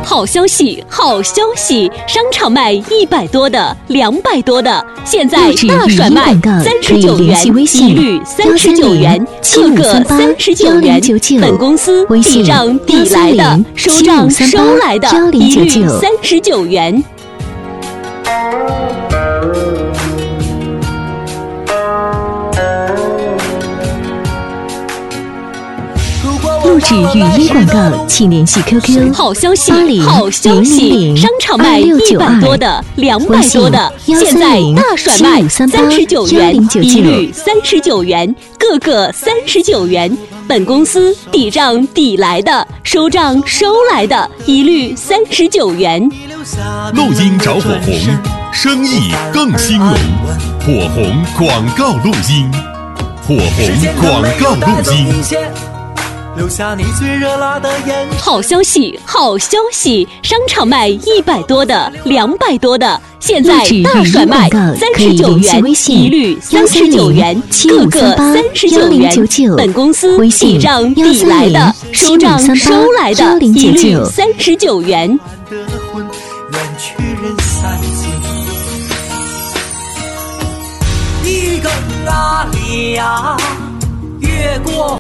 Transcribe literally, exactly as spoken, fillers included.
好消息，好消息！商场卖一百多的、两百多的，现在大甩卖，三十九元一律，三十九元，各个三十九元。本公司抵账抵来的，收账收来的，一律三十九元。 录制语音广告，请联系 Q Q 好消息，好消息！商场卖一百多的、两百多的，现在大甩卖，三十九元一律，三十九元，各个三十九元。本公司抵账抵来的，收账收来的，一律三十九元。 录音找火红，生意更兴隆。火红广告录音，火红广告录音。 留下你最热辣的眼神。 好消息，好消息！商场卖一百多的、两百多的，现在大甩卖，三十九元一律，三十九元，各个三十九元。本公司抵账抵来的，收账收来的，一律三十九元。 的魂远去人散尽，一更哪里呀？越过